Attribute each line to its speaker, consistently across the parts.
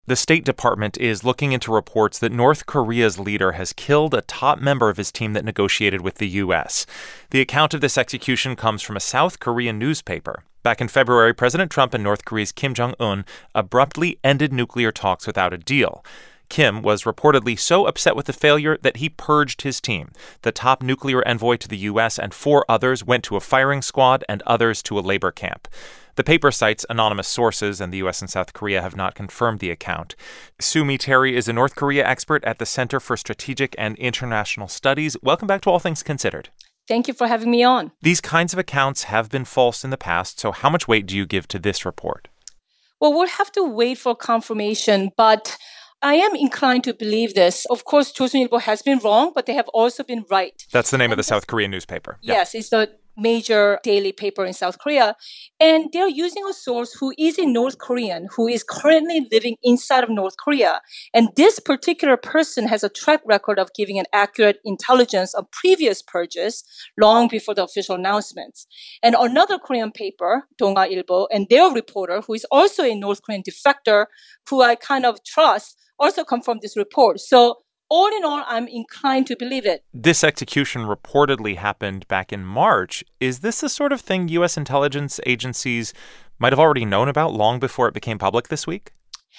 Speaker 1: The State Department is looking into reports that North Korea's leader has killed a top member of his team that negotiated with the U.S. The account of this execution comes from a South Korean newspaper. Back in February, President Trump and North Korea's Kim Jong-un abruptly ended nuclear talks without a deal. Kim was reportedly so upset with the failure that he purged his team. The top nuclear envoy to the U.S. and 4 others went to a firing squad and others to a labor camp. The paper cites anonymous sources, and the U.S. and South Korea have not confirmed the account. Sue Mi Terry is a North Korea expert at the Center for Strategic and International Studies. Welcome back to All Things Considered.
Speaker 2: Thank you for having me on.
Speaker 1: These kinds of accounts have been false in the past, so how much weight do you give to this report?
Speaker 2: Well, we'll have to wait for confirmation, but I am inclined to believe this. Of course, Joseon-Ilbo has been wrong, but they have also been right.
Speaker 1: That's the name of the South Korean newspaper.
Speaker 2: Yes, it's the major daily paper in South Korea. And they're using a source who is a North Korean, who is currently living inside of North Korea. And this particular person has a track record of giving an accurate intelligence of previous purges long before the official announcements. And another Korean paper, Donga-Ilbo, and their reporter, who is also a North Korean defector, who I kind of trust, also confirmed this report. So all in all, I'm inclined to believe it.
Speaker 1: This execution reportedly happened back in March. Is this the sort of thing U.S. intelligence agencies might have already known about long before it became public this week?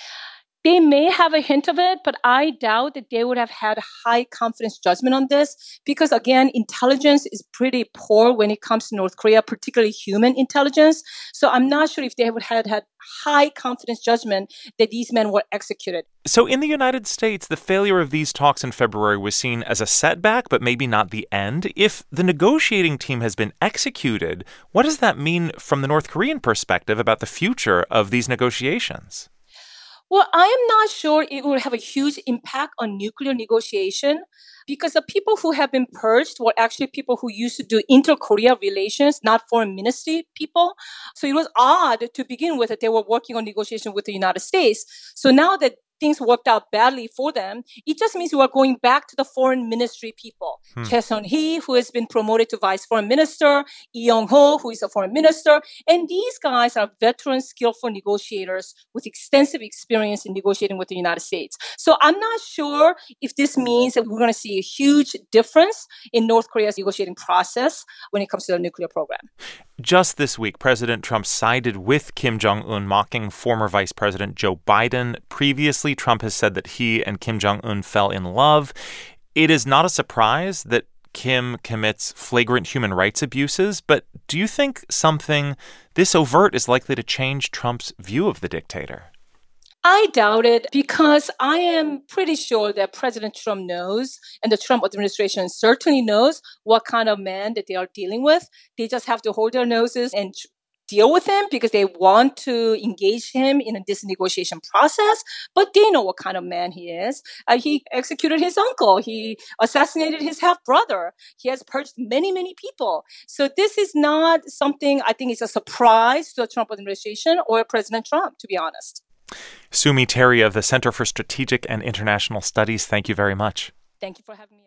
Speaker 2: They may have a hint of it, but I doubt that they would have had high confidence judgment on this because, again, intelligence is pretty poor when it comes to North Korea, particularly human intelligence. So I'm not sure if they would have had high confidence judgment that these men were executed.
Speaker 1: So in the United States, the failure of these talks in February was seen as a setback, but maybe not the end. If the negotiating team has been executed, what does that mean from the North Korean perspective about the future of these negotiations?
Speaker 2: Well, I am not sure it will have a huge impact on nuclear negotiation because the people who have been purged were actually people who used to do inter-Korea relations, not foreign ministry people. So it was odd to begin with that they were working on negotiation with the United States. So now that things worked out badly for them, it just means we are going back to the foreign ministry people. Choi Sun-hee, who has been promoted to vice foreign minister, Lee Young-ho, who is a foreign minister. And these guys are veteran, skillful negotiators with extensive experience in negotiating with the United States. So I'm not sure if this means that we're going to see a huge difference in North Korea's negotiating process when it comes to the nuclear program.
Speaker 1: Just this week, President Trump sided with Kim Jong-un, mocking former Vice President Joe Biden. Previously, Trump has said that he and Kim Jong-un fell in love. It is not a surprise that Kim commits flagrant human rights abuses, but do you think something this overt is likely to change Trump's view of the dictator?
Speaker 2: I doubt it because I am pretty sure that President Trump knows and the Trump administration certainly knows what kind of man that they are dealing with. They just have to hold their noses and deal with him because they want to engage him in this negotiation process, but they know what kind of man he is. He executed his uncle. He assassinated his half-brother. He has purged many, many people. So this is not something I think is a surprise to the Trump administration or President Trump, to be honest.
Speaker 1: Sue Mi Terry of the Center for Strategic and International Studies, thank you very much.
Speaker 2: Thank you for having me.